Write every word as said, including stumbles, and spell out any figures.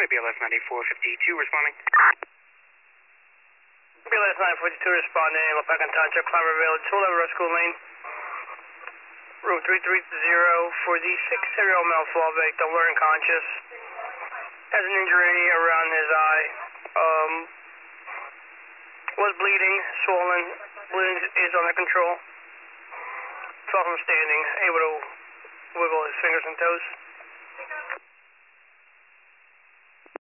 County, B L S ninety-four fifty-two responding. B L S nine forty-two responding, Lepacan Township, Climber Village, twelve eleven School Lane. Room three three zero for the six-year-old male fall victim, learning conscious. Has an injury around his eye. Um, was bleeding, swollen. Bleeding is under control. Fell from standing, able to wiggle his fingers and toes.